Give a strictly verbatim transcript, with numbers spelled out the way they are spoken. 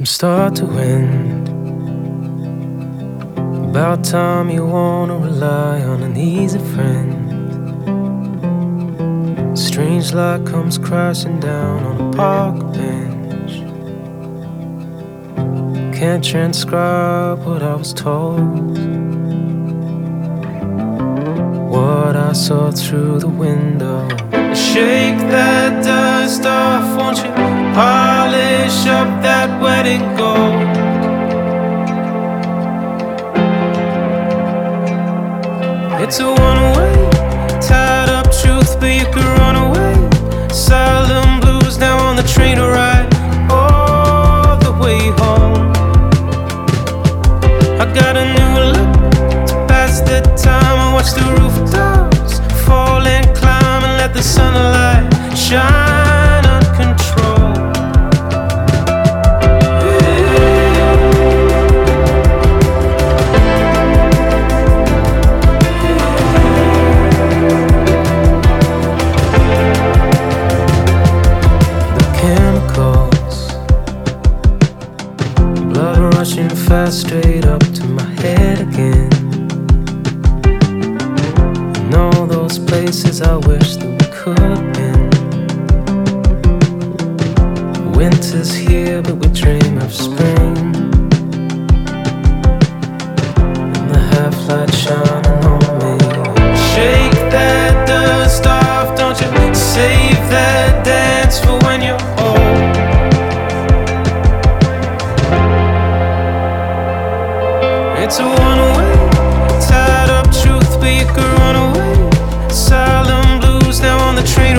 from start to end. About time you wanna rely on an easy friend. Strange light comes crashing down on a park bench. Can't transcribe what I was told, what I saw through the window. Shake that dust off, won't you? Polish up that wedding gold. It's a one-way, tied up truth, but you can run away. Silent blues now on the train to ride all the way home. I got a new look to pass the time. I watch the rooftops fall and climb and let the sunlight shine uncontrolled. The chemicals, blood rushing fast straight up to my head again. And all those places I wish that we could have been. Winter's here, but we dream of spring. And the half-light shining on me. Shake that dust off, don't you? Save that dance for when you're old. It's a one-way, tied up truth, but you could run away. Silent blues now on the train.